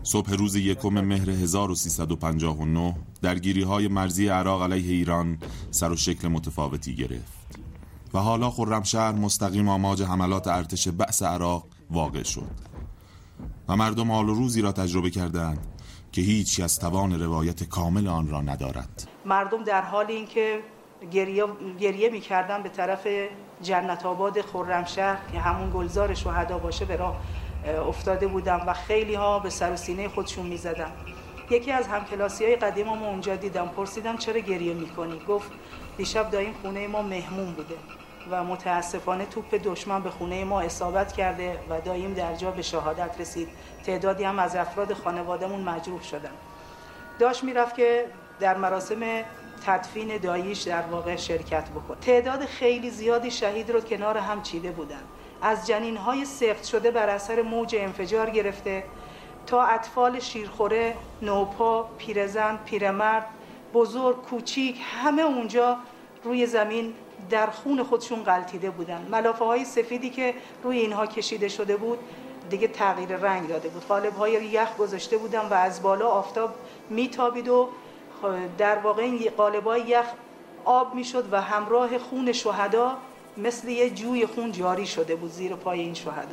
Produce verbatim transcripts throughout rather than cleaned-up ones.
صبح روز یکم مهر هزار و سیصد و پنجاه و نه درگیری‌های مرزی عراق علیه ایران سر و شکل متفاوتی گرفت و حالا خرمشهر مستقیم آماج حملات ارتش بعث عراق واقع شد و مردم حال و روزی را تجربه کردند که هیچ از توان روایت کامل آن را ندارد. مردم در حال اینکه گریه گریه می‌کردن به طرف جنت آباد خرمشهر که همون گلزار شهدا باشه به راه افتاده بودن و خیلی ها به سر و سینه خودشون می‌زدن. یکی از همکلاسی‌های قدیمم اونجا دیدم، پرسیدم چرا گریه می‌کنی؟ گفت دیشب داییم خونه ما مهمون بوده و متاسفانه توپ دشمن به خونه ما اصابت کرده و داییم در جا به شهادت رسید. تعدادی هم از افراد خانواده‌مون مجروح شدن. داشت میرفت که در مراسم تدفین داییش در واقع شرکت بکنه. تعداد خیلی زیادی شهید رو کنار هم چیده بودن. از جنین‌های سقط شده بر اثر موج انفجار گرفته تا اطفال شیرخوره، نوپا، پیرزن، پیرمرد، بزرگ، کوچیک، همه اونجا روی زمین در خون خودشون غلتیده بودن. ملافه‌های سفیدی که روی اینها کشیده شده بود دیگه تغییر رنگ داده بود. قالب‌های یخ گذاشته بودن و از بالا آفتاب میتابید و در واقع این قالب‌های یخ آب میشد و همراه خون شهدا مثل یه جوی خون جاری شده بود زیر پای این شهدا.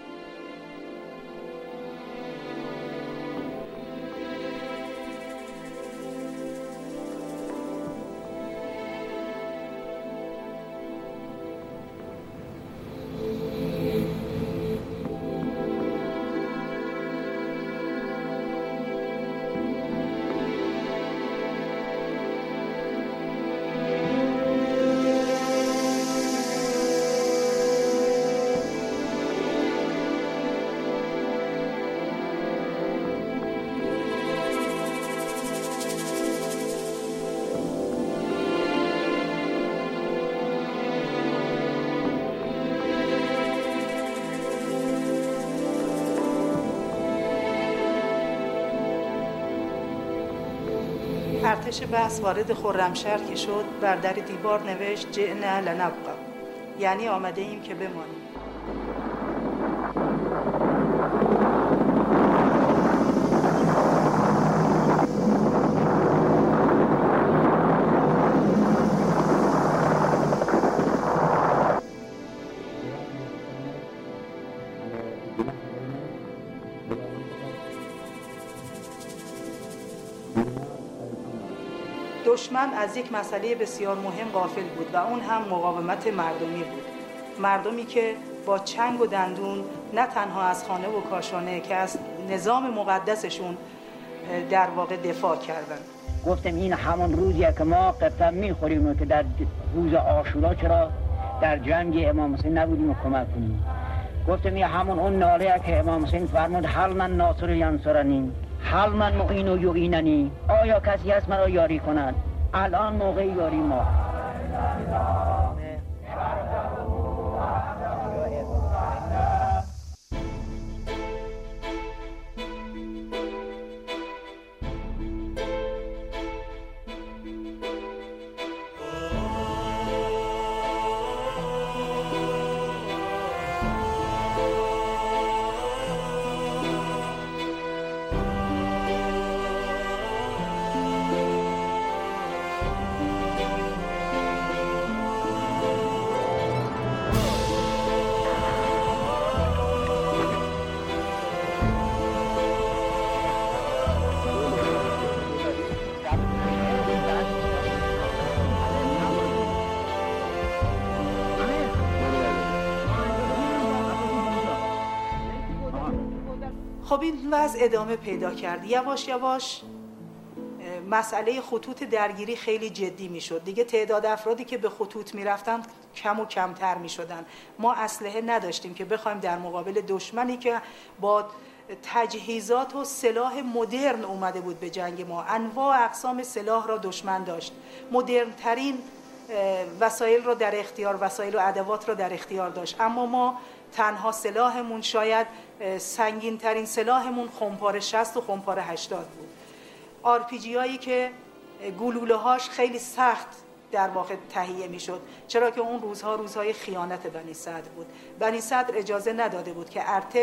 ارتش بعث وارد خرمشهر که شد بر در دیوار نوشت جئنا لنبقى، یعنی آمده ایم که بمانیم. دشمن از یک مسئله بسیار مهم غافل بود و اون هم مقاومت مردمی بود. مردمی که با چنگ و دندون نه تنها از خانه و کاشانه که از نظام مقدسشون در واقع دفاع کردند. گفتم این همون روزیه که ما قطعا میخوریم و که در روز عاشورا چرا در جنگ امام حسین نبودیم و کمک کنیم. گفتم این همون اون ناله که امام حسین فرمود حل من ناصر ینصرنی، حل من معین و یعیننی، آیا کسی هست مرا یاری کند؟ الان موقع یاری ما. خب این وضع ادامه پیدا کرد. یواش یواش مسئله خطوط درگیری خیلی جدی می شد. دیگه تعداد افرادی که به خطوط می رفتن کم و کمتر می شدن. ما اسلحه نداشتیم که بخوایم در مقابل دشمنی که با تجهیزات و سلاح مدرن اومده بود به جنگ ما. انواع اقسام سلاح را دشمن داشت. مدرن ترین وسایل را در اختیار، وسایل و ادوات را در اختیار داشت. اما ما تنها سلاحمون شاید سنگین ترین سلاحمون خمپاره شصت و خمپاره هشتاد بود. آر پی جی هایی که گلوله هاش خیلی سخت در واقع تهیه می شد، چرا که اون روزها روزهای خیانت بنی صدر بود. بنی صدر اجازه نداده بود که ارتش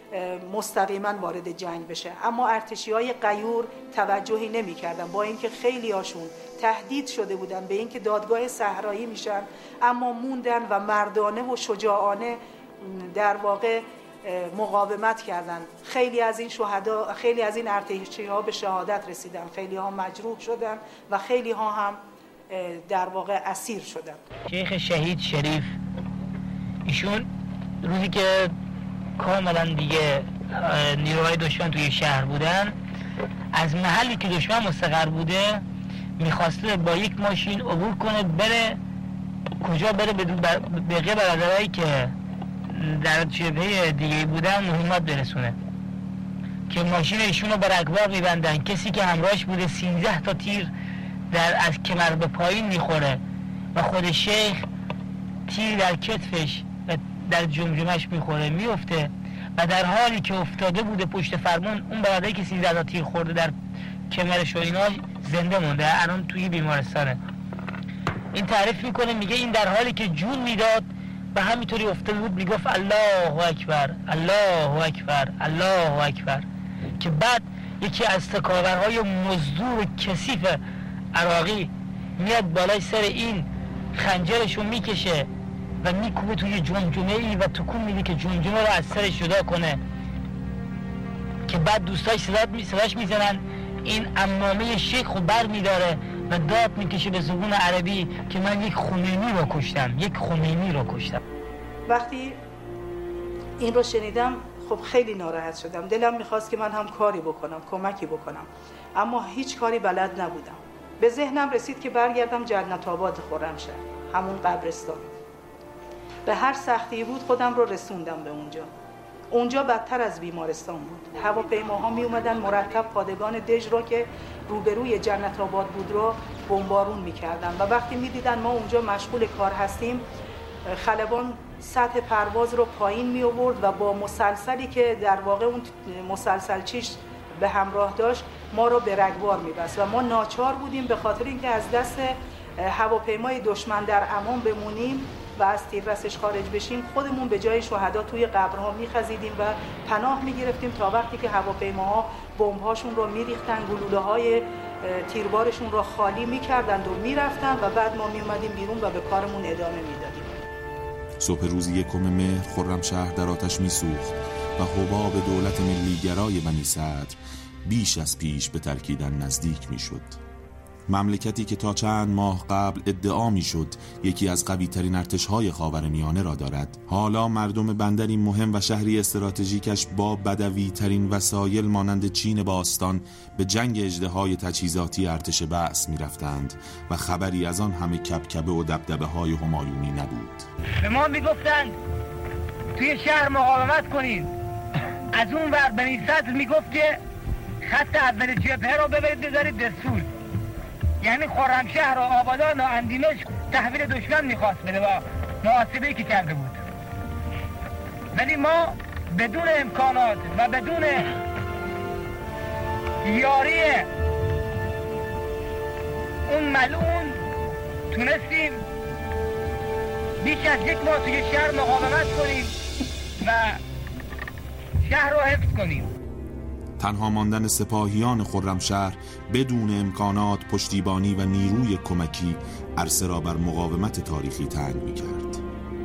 مستقیما وارد جنگ بشه. اما ارتشی‌های غیور توجهی نمی‌کردن، با اینکه خیلی هاشون تهدید شده بودن به اینکه دادگاه صحرایی میشن، اما موندن و مردانه و شجاعانه در واقع مقاومت کردن. خیلی از این شهدا، خیلی از این ارتشی‌ها به شهادت رسیدن، خیلی ها مجروح شدن و خیلی ها هم در واقع اسیر شدن. شیخ شهید شریف ایشون روزی که کاملا دیگه نیروهای دشمن توی شهر بودن، از محلی که دشمن مستقر بوده میخواسته با یک ماشین عبور کنه بره کجا؟ بره به بقیه برادرهایی که در جبهه دیگه بودن مهمات برسونه، که ماشین ایشون رو به رگبار میبندن. کسی که همراهش بوده سیزده تا تیر در از کمر به پایین میخوره و خود شیخ تیر در کتفش و در جمجمش میخوره میفته و در حالی که افتاده بوده پشت فرمون، اون برادری که سیزده تا تیر خورده در کمرش و اینا زنده مونده، الان توی بیمارستانه. این تعریف میکنه، میگه این در حالی که جون میداد و همینطوری افتاده بود میگفت الله اکبر الله اکبر الله اکبر، که بعد یکی از تکاورهای مزدور و کثیف عراقی میاد بالای سر این خنجرشو میکشه و میکوبه توی جمجمه ای و تکون میده که جمجمه رو از سرش جدا کنه، که بعد دوستاش صداش میزنن این عمامه شیخ رو بر میداره و داد میکشه به زبون عربی که من یک خمینی رو کشتم، یک خمینی رو کشتم. وقتی این رو شنیدم خب خیلی ناراحت شدم، دلم میخواست که من هم کاری بکنم، کمکی بکنم، اما هیچ کاری بلد نبودم. به ذهنم رسید که برگردم جنت آباد خرمشهر، همون قبرستان. به هر سختی بود خودم رو رسوندم به اونجا. اونجا بدتر از بیمارستان بود. هواپیماها می اومدن مرتب پادگان دژ رو که روبروی جنت آباد بود رو بمبارون میکردن و وقتی میدیدن ما اونجا مشغول کار هستیم، خلبان سطح پرواز رو پایین می آورد و با مسلسلی که در واقع اون مسلسل چیش به همراه داشت ما رو به رگبار می‌بست و ما ناچار بودیم به خاطر اینکه از دست هواپیمای دشمن در امان بمونیم و از تیررسش خارج بشیم، خودمون به جای شهدا توی قبرها می‌خزیدیم و پناه می‌گرفتیم تا وقتی که هواپیماها بمب‌هاشون رو می‌ریختن، گلوله‌های تیربارشون رو خالی می‌کردند و می‌رفتن و بعد ما می‌اومدیم بیرون و به کارمون ادامه می‌دادیم. صبح روز یکم مهر خرمشهر در آتش می‌سوخت و حباب دولت ملیگرای بنی صدر بیش از پیش به ترکیدن نزدیک می‌شد. مملکتی که تا چند ماه قبل ادعا می‌شد یکی از قوی‌ترین ارتش‌های خاورمیانه را دارد، حالا مردم بندری مهم و شهری استراتژیکش با بدوی‌ترین وسایل مانند چین باستان به جنگ اژدهای تجهیزاتی ارتش بعث می‌رفتند و خبری از آن همه کبکبه و دبدبه‌های همایونی نبود. به ما می‌گفتند توی شهر مقاومت کنید. از اون ور بنی صدر میگفت که خط اول جبهه رو ببرید بذارید دستور، یعنی خرمشهر و آبادان و اندیمشق تحویل دشمن میخواست بده با محاسبه‌ای که کرده بود. ولی ما بدون امکانات و بدون یاری اون ملعون تونستیم بیش از یک ماه توی شهر مقاومت کنیم و شهر رو حفظ کنیم. تنها ماندن سپاهیان خرمشهر بدون امکانات، پشتیبانی و نیروی کمکی عرصه را بر مقاومت تاریخی تنگ می‌کرد.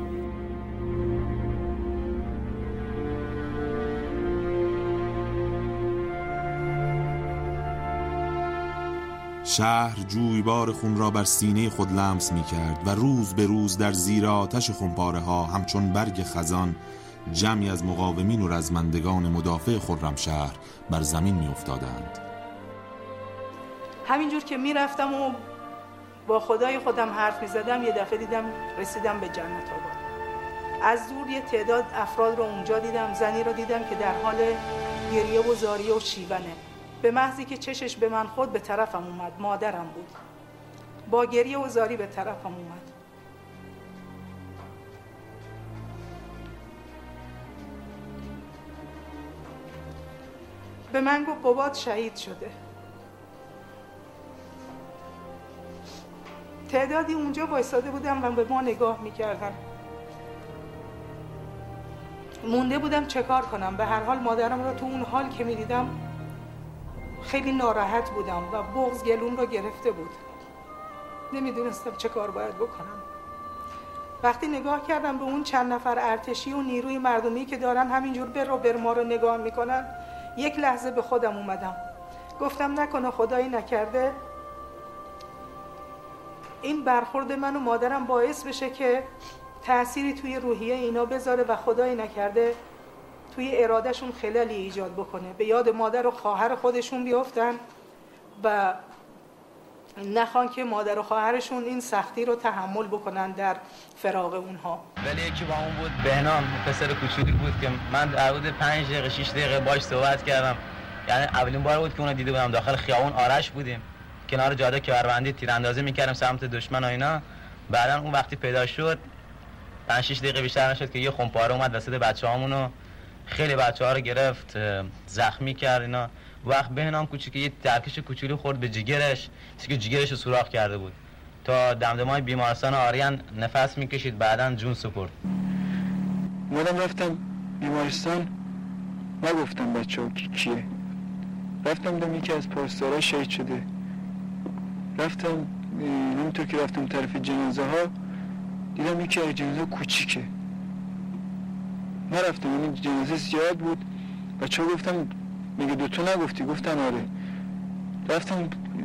شهر جویبار خون را بر سینه خود لمس می‌کرد و روز به روز در زیر آتش خونپاره‌ها همچون برگ خزان جمعی از مقاومین و رزمندگان مدافع خرمشهر بر زمین می افتادند. همینجور که می رفتم و با خدای خودم حرف می زدم، یه دفعه دیدم رسیدم به جنت آباد. از دور یه تعداد افراد رو اونجا دیدم، زنی رو دیدم که در حال گریه و زاریه و شیونه. به محضی که چشش به من خود به طرفم اومد، مادرم بود، با گریه و زاری به طرفم اومد. به من گفت بابات شهید شده. تعدادی اونجا وایساده بودم و به ما نگاه میکردن. مونده بودم چه کار کنم. به هر حال مادرم رو تو اون حال که می‌دیدم خیلی ناراحت بودم و بغض گلوم رو گرفته بود. نمیدونستم چه کار باید بکنم. وقتی نگاه کردم به اون چند نفر ارتشی و نیروی مردمی که دارن همینجور بر رو بر ما رو نگاه میکنن، یک لحظه به خودم اومدم. گفتم نکنه خدایی نکرده این برخورد من و مادرم باعث بشه که تأثیری توی روحیه اینا بذاره و خدایی نکرده توی ارادهشون خلالی ایجاد بکنه، به یاد مادر و خواهر خودشون بیافتن و نخوان که مادر و خواهرشون این سختی رو تحمل بکنن در فراق اونها. ولی یکی با اون بود، بهنام، پسر کوچولی بود که من در حدود پنج دقیقه شش دقیقه باش صحبت کردم. یعنی اولین بار بود که اونو دیده بودم. داخل خیابون آرش بودیم، کنار جاده کمربندی تیراندازی میکردیم سمت دشمن و اینا. بعدن اون وقتی پیدا شد پنج شش دقیقه بیشتر نشد که یه خمپاره اومد وسط بچه‌هامونو خیلی بچه‌ها رو گرفت، زخمی کرد اینا. وقت بهنام کوچیک یه ترکش کوچولی خورد به جگرش که جگرش رو سوراخ کرده بود. تا دمدمای بیمارستان آریان نفس میکشید، بعداً جون سپرد. منم رفتم بیمارستان، نگفتم بچه‌ها کی کیه. رفتم دیدم یکی از پاسدارا شهید شده. رفتم همونطور که رفتم طرف جنازه ها دیدم یکی از جنازه کوچیکه. نرفتم، این جنازه زیاد بود. بچه‌ها گفتم میگه دوتو نگفتی؟ گفتن آره. رفتم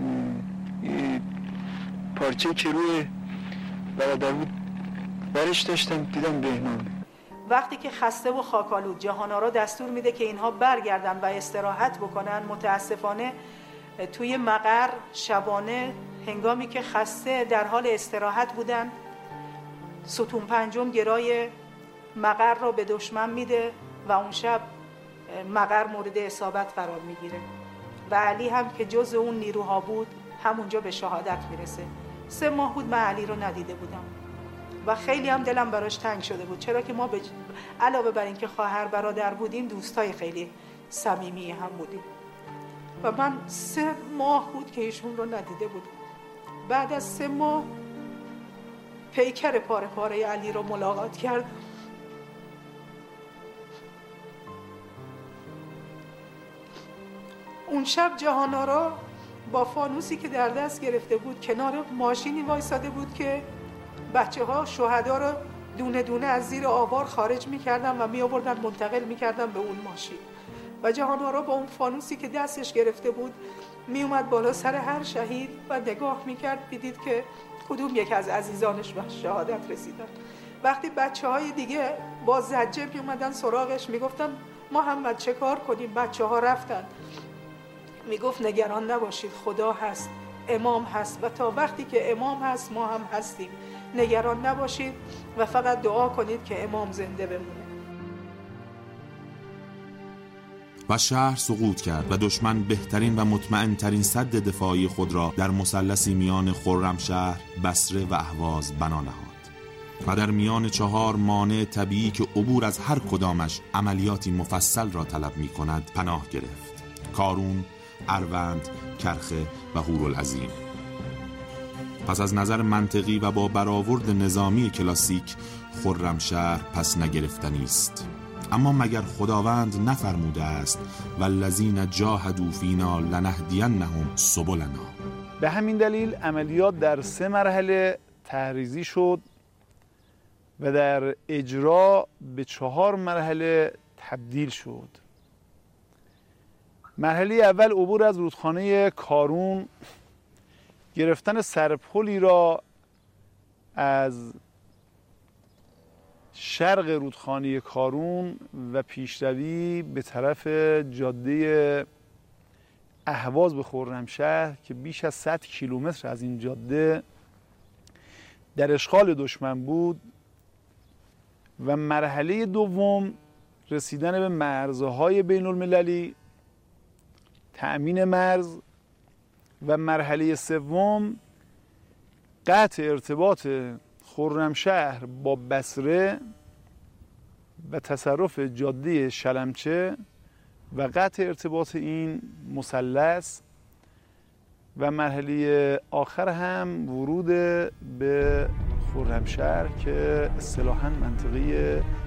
پارچه که روی برادر بود برش داشتم، دیدم بهنامه. وقتی که خسته و خاکالود جهان‌آرا دستور میده که اینها برگردن و استراحت بکنن، متاسفانه توی مقر شبانه هنگامی که خسته در حال استراحت بودن، ستون پنجم گرای مقر رو به دشمن میده و اون شب مقر مورد اصابت قرار میگیره و علی هم که جز اون نیروها بود همونجا به شهادت میرسه. سه ماه بود من علی رو ندیده بودم و خیلی هم دلم براش تنگ شده بود، چرا که ما به علاوه بر این که خواهر برادر بودیم دوستای خیلی صمیمی هم بودیم و من سه ماه بود که ایشون رو ندیده بودم. بعد از سه ماه پیکر پاره پاره علی رو ملاقات کردم. اون شب جهان‌آرا با فانوسی که در دست گرفته بود کنار ماشینی وایساده بود که بچه ها شهدا رو دونه دونه از زیر آوار خارج می‌کردن و می‌آوردن منتقل می‌کردن به اون ماشین و جهان‌آرا با اون فانوسی که دستش گرفته بود میومد بالا سر هر شهید و نگاه می‌کرد، دیدید که کدوم یک از عزیزانش به شهادت رسیدن. وقتی بچه‌های دیگه با زجه میومدن سراغش میگفتن محمد چه کار کنیم، بچه‌ها رفتن. میگفت نگران نباشید، خدا هست، امام هست و تا وقتی که امام هست ما هم هستیم. نگران نباشید و فقط دعا کنید که امام زنده بمونه. و شهر سقوط کرد و دشمن بهترین و مطمئن ترین سد دفاعی خود را در مثلثی میان خرمشهر، بصره و اهواز بنا نهاد و در میان چهار مانع طبیعی که عبور از هر کدامش عملیاتی مفصل را طلب می کند پناه گرفت: کارون، اروند، کرخه و هورالعظیم. پس از نظر منطقی و با برآورد نظامی کلاسیک خرمشهر پس نگرفتنی است. اما مگر خداوند نفرموده است والذین جاهدوا فینا لنهدینهم سبلنا؟ به همین دلیل عملیات در سه مرحله تحریزی شد و در اجرا به چهار مرحله تبدیل شد. مرحله اول عبور از رودخانه کارون، گرفتن سرپلی را از شرق رودخانه کارون و پیشروی به طرف جاده اهواز به خرمشهر که بیش از صد کیلومتر از این جاده در اشغال دشمن بود. و مرحله دوم رسیدن به مرزهای بین المللی، تأمین مرز. و مرحله سوم قطع ارتباط خرمشهر با بصره و تصرف جاده شلمچه و قطع ارتباط این مثلث. و مرحله آخر هم ورود به خرمشهر که اصطلاحاً منطقه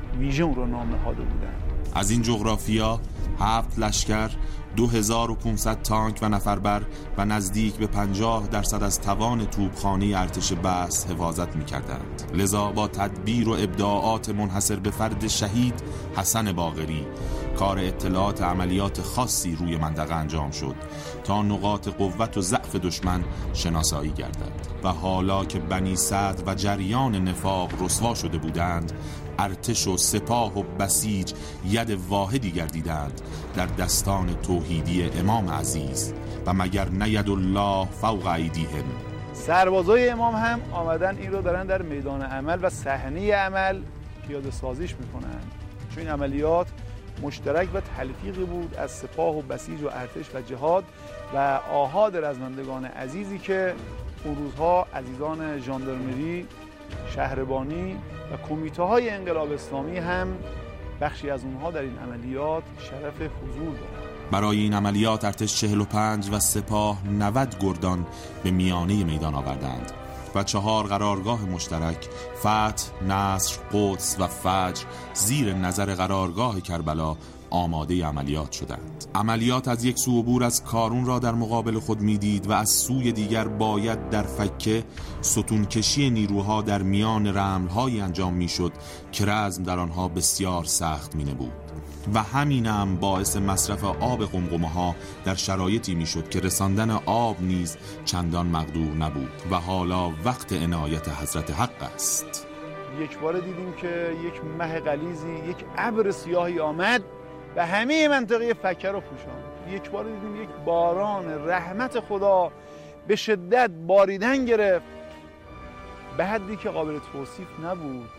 ویژه اون رو نام نهاده بودند. از این جغرافیا هفت لشکر، دو هزار و پانصد تانک و نفربر و نزدیک به پنجاه درصد از توان توپخانه ارتش بس حفاظت می‌کردند. لذا با تدبیر و ابداعات منحصر به فرد شهید حسن باقری کار اطلاعات عملیات خاصی روی منطقه انجام شد تا نقاط قوت و ضعف دشمن شناسایی گردد و حالا که بنی سعد و جریان نفاق رسوا شده بودند، ارتش و سپاه و بسیج ید واحدی گردیدند در دستان توحیدی امام عزیز و مگر نید الله فوق ایدیهم. سربازای امام هم آمدن این رو دارن در میدان عمل و صحنه عمل پیاده سازیش میکنن، چون این عملیات مشترک و تلفیقی بود از سپاه و بسیج و ارتش و جهاد و آحاد رزمندگان عزیزی که اون روزها عزیزان ژاندارمری، شهربانی و کمیته های انقلاب اسلامی هم بخشی از اونها در این عملیات شرف حضور دارند. برای این عملیات ارتش چهل و پنج و سپاه نود گردان به میانه میدان آوردند و چهار قرارگاه مشترک فتح، نصر، قدس و فجر زیر نظر قرارگاه کربلا آماده عملیات شدند. عملیات از یک سو عبور از کارون را در مقابل خود میدید و از سوی دیگر باید در فکه ستون کشی نیروها در میان رمل‌های انجام میشد که رزم در آنها بسیار سخت مینبود و همینم باعث مصرف آب قمقمه ها در شرایطی میشد که رساندن آب نیز چندان مقدور نبود و حالا وقت عنایت حضرت حق است. یک بار دیدیم که یک مه غلیظی، یک ابر سیاهی آمد و همه منطقه فکه رو پوشاند. یک بار دیدیم یک باران رحمت خدا به شدت باریدن گرفت به حدی که قابل توصیف نبود.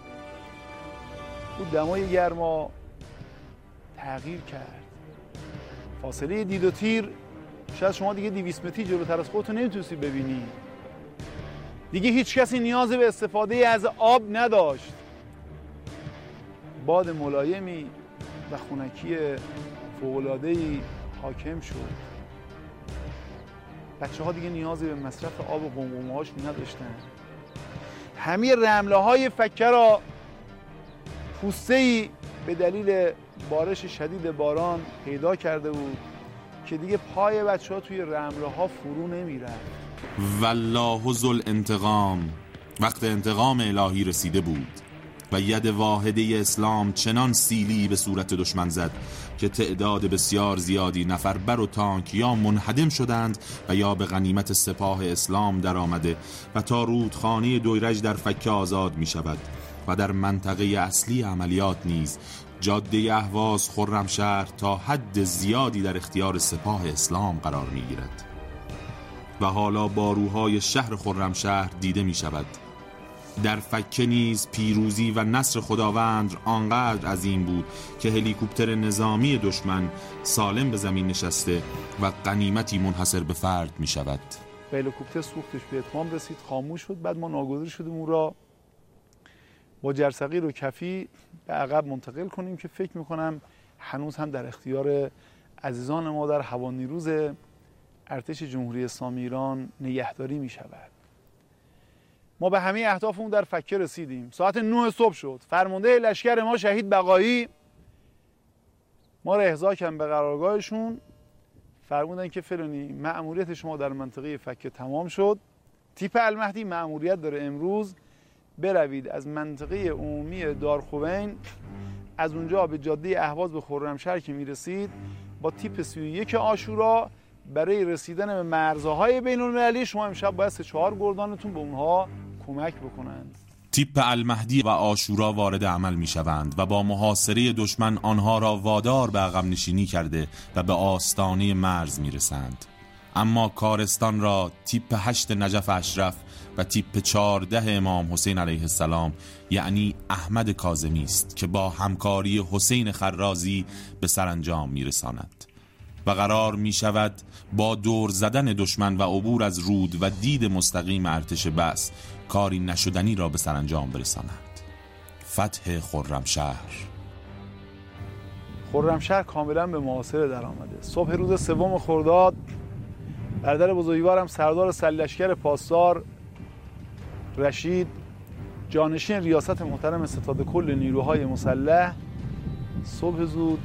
او دمای گرما تغییر کرد. فاصله دید و تیر شاید شما دیگه دویست متری جلوتر از خودتون نمیتونستی ببینی. دیگه هیچ کسی نیاز به استفاده از آب نداشت. باد ملایمی و خنکی فوق‌العاده‌ای حاکم شد. بچه ها دیگه نیازی به مصرف آب و قمقمه هاش نداشتن. همه رمله های فکه را پوسته‌ای به دلیل بارش شدید باران پیدا کرده بود که دیگه پای بچه ها توی رمله ها فرو نمی رفت. والله ذو الانتقام. وقت انتقام الهی رسیده بود و ید واحده اسلام چنان سیلی به صورت دشمن زد که تعداد بسیار زیادی نفربر و تانک یا منهدم شدند و یا به غنیمت سپاه اسلام در آمده و تا رودخانه دویرج در فکه آزاد می شود و در منطقه اصلی عملیات نیز جاده اهواز خرمشهر تا حد زیادی در اختیار سپاه اسلام قرار می گیرد و حالا باروهای شهر خرمشهر دیده می شود. در فکه نیز پیروزی و نصر خداوند آنقدر عظیم بود که هلیکوپتر نظامی دشمن سالم به زمین نشسته و غنیمتی منحصر به فرد می شود. هلیکوپتر سوختش به اتمام رسید، خاموش شد. بعد ما ناگزیر شدیم اون را با جرثقیل و کفی به عقب منتقل کنیم که فکر میکنم هنوز هم در اختیار عزیزان ما در هوانیروز ارتش جمهوری اسلامی ایران نگهداری می شود. ما به همه اهدافمون در فکه رسیدیم. ساعت نه صبح شد. فرمانده لشکر ما شهید بقایی ما را احضار کردن به قرارگاهشون. فرمودن که فلانی مأموریت شما در منطقه فکه تمام شد. تیپ المهدی مأموریت داره امروز بروید از منطقه عمومی دارخوین، از اونجا به جاده اهواز به خرمشهر که میرسید با تیپ سی و یک عاشورا برای رسیدن به مرزهای بین المللی شما امشب باید سه چهار گردانتون به اونها کمک بکنند. تیپ المهدی و عاشورا وارد عمل می شوند و با محاصره دشمن آنها را وادار به عقب نشینی کرده و به آستانه مرز می رسند. اما کارستان را تیپ هشت نجف اشرف و تیپ چهارده امام حسین علیه السلام یعنی احمد کاظمی است که با همکاری حسین خرازی به سرانجام می رساند و قرار می شود با دور زدن دشمن و عبور از رود و دید مستقیم ارتش بس کاری نشدنی را به سرانجام برساند. فتح خرمشهر. خرمشهر کاملا به محاصره در آمده. صبح روز سوم خرداد برادر بزرگوارم سردار سرلشکر پاسدار رشید جانشین ریاست محترم ستاد کل نیروهای مسلح، صبح زود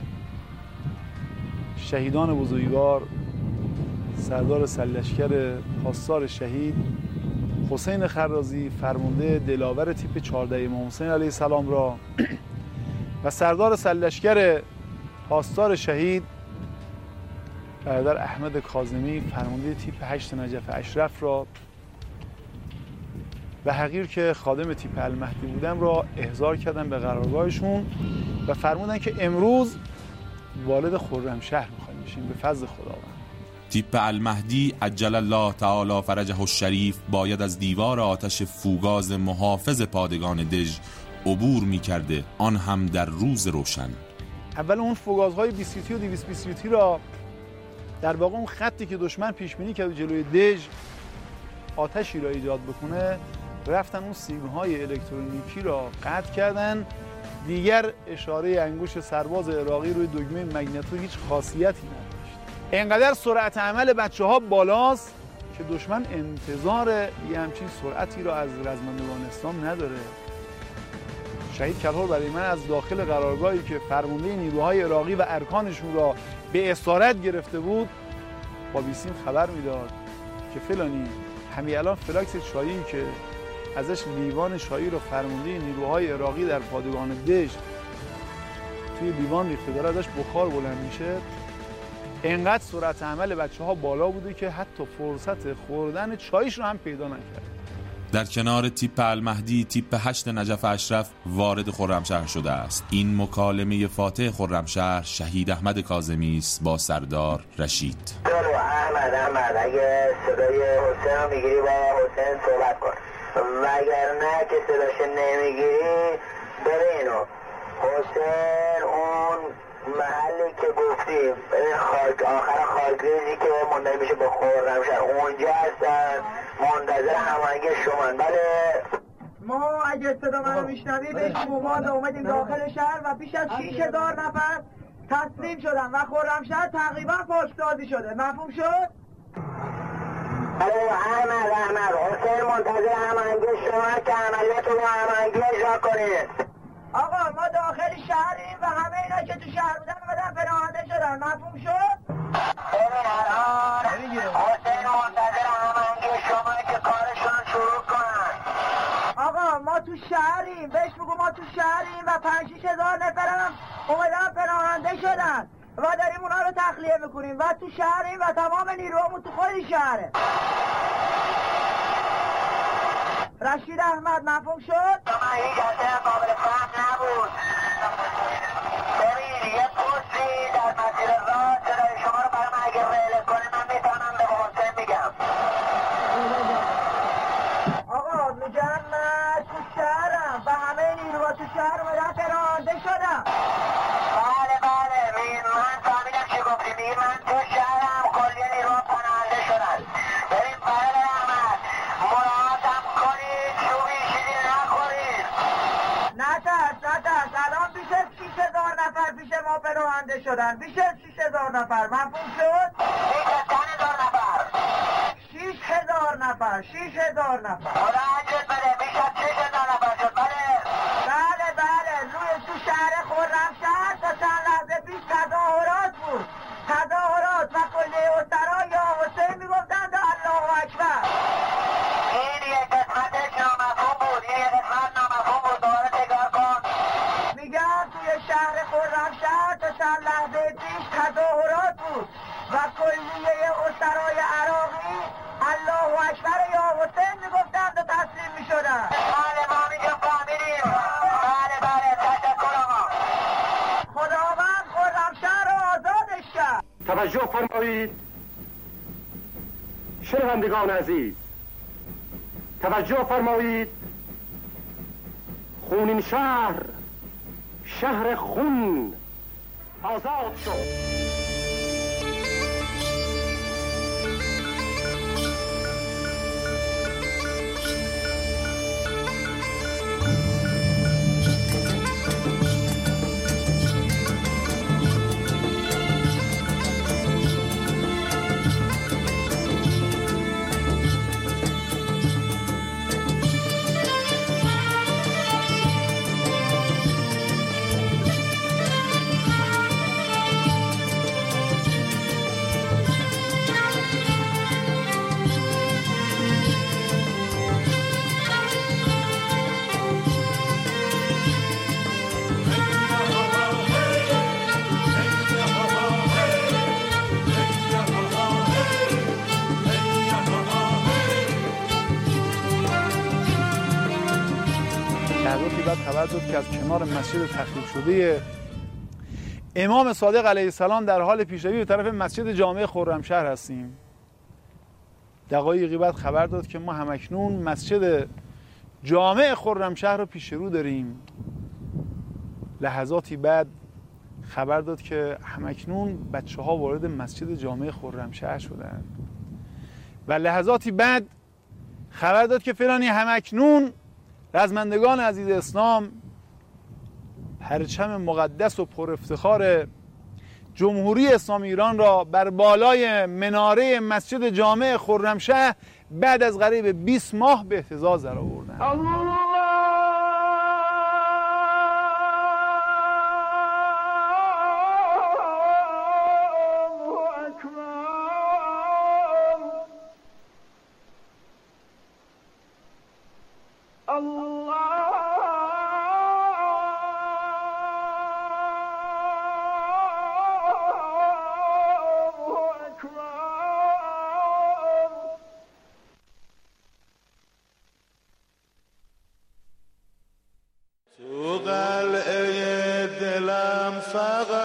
شهیدان بزرگوار سردار سرلشکر پاسدار شهید حسین خرازی فرمانده دلاور تیپ چهارده امام حسین علیه السلام را و سردار سرلشکر پاسدار شهید برادر احمد کاظمی فرمانده تیپ هشت نجف اشرف را و حقیر که خادم تیپ المهدی بودم را احضار کردن به قرارگاهشون و فرمودن که امروز والد خرمشهر می‌خوایم بشیم به فضل خداوند. تیپ المهدی عجل الله تعالی فرجه الشریف باید از دیوار آتش فوگاز محافظ پادگان دژ عبور می‌کرده، آن هم در روز روشن. اول اون فوگازهای بیست و دویست و بیست را در واقع اون خطی که دشمن پیش بینی کرد جلوی دژ آتشی را ایجاد بکنه، رفتن اون سیگنال‌های الکترونیکی را قطع کردن. دیگر اشاره انگوش سرباز عراقی روی دکمه مگنتو هیچ خاصیتی نداشت. اینقدر سرعت عمل بچه‌ها بالاست که دشمن انتظار یه همچین سرعتی را از رزمندگان اسلام نداره. شهید کلهر برای من از داخل قرارگاهی که فرمانده نیروهای عراقی و ارکانشون را به اسارت گرفته بود با بیسیم خبر میداد که فلانی همین الان فلاکس چایی که ازش لیوان چایی رو فرمانده نیروهای عراقی در پادگان دژ توی لیوان ریخته داره، ازش بخار بلند میشه. اینقدر سرعت عمل بچه ها بالا بوده که حتی فرصت خوردن چایش رو هم پیدا نکرد. در کنار تیپ المهدی تیپ هشت نجف اشرف وارد خرمشهر شده است. این مکالمه فاتح خرمشهر شهید احمد کاظمی است با سردار رشید. احمد احمد اگه صدای حسین رو میگیری با حسین صحبت کن و اگر نه که صداش نمیگیری ببینو حسین اون محلی که گفتی خاک آخر خاکریزی که منتهی میشه به خرمشهر اونجا هستن منتظر هماهنگی شما. بله ما اگه صدا منو میشنوی بشیم ما اومدیم داخل شهر و بیش از شش هزار نفر تسلیم شدن و خرمشهر تقریبا پاکسازی شده. مفهوم شد؟ بله احمد احمد حسین منتظر هماهنگی شما که عملیات رو با هماهنگی اجرا کنید. آقا ما داخل شهریم و همه اینا که تو شهر بودن اومدن پناهنده شدن. مفهوم شد؟ ببین الان حسین منتظر هماهنگی شما که کارشون شروع کنن. آقا ما تو شهریم، بهش بگو ما تو شهریم و پنج شیش هزار نفرم اومدن پناهنده شدن و داریم اونا رو تخلیه میکنیم و تو شهریم و تمام نیروهامون تو خود شهره. رشید احمد مفهوم شد؟ من هیچ اصلا قابل فهم نبود. ببین یه پوستی در مسیر راه صدای شما رو برام اگه ریله کنی من میتونم به حسین میگم. آقا میگم من تو شهرم و همه نیروها تو شهر اومدن پناهنده شدم. بله بله من فهمیدم چی گفتی. میگی من تو شهرم کلی نیروها پناهنده شدن. ببین بله احمد مراعاتم کنید چوبی چیزی نخورید. نترس نترس الان بیش از شیش هزار نفر پیش ما پناهنده شدن. بیش از شیش هزار نفر. مفهوم شد؟ بیش از چند هزار نفر؟ شیش هزار نفر. شیش هزار نفر. خدا عجب بده بیش از شیش هزار نفر شد. بله بله بله روی تو شهر خرمشهر تا چند لحظه پیش تظاهرات بود. تظاهرات و کلیه اسرا یا حسین میگفتند الله اکبر. این یک قسمتش نامفهوم بود. این یک قسمت نامفهوم بود. دوباره تکرار کن. میگم توی شهر خرمشهر تا چند لحظه پیش تظاهرات بود و کلیه اسرای عراقی الله اکبر یا حسین میگفتند و تسلیم میشدن. بله ما میگم فهمیدیم. بله بله تشکر آقا. خداوند خرمشهر رو آزادش کرد. توجه فرمایید شنوندگان عزیز، توجه فرمایید. خونین شهر، شهر خون آزاد شد. لحظاتی بعد خبر داد که از کنار مسجد تخریب شده امام صادق علیه السلام در حال پیشروی به طرف مسجد جامع خرمشهر هستیم. دقایقی بعد خبر داد که ما همکنون مسجد جامع خرمشهر رو پیش رو داریم. لحظاتی بعد خبر داد که همکنون بچه ها وارد مسجد جامع خرمشهر شدن و لحظاتی بعد خبر داد که فلانی همکنون رزمندگان عزیز اسلام پرچم مقدس و پر افتخار جمهوری اسلامی ایران را بر بالای مناره مسجد جامع خرمشهر بعد از قریب بیست ماه به اهتزاز درآوردند.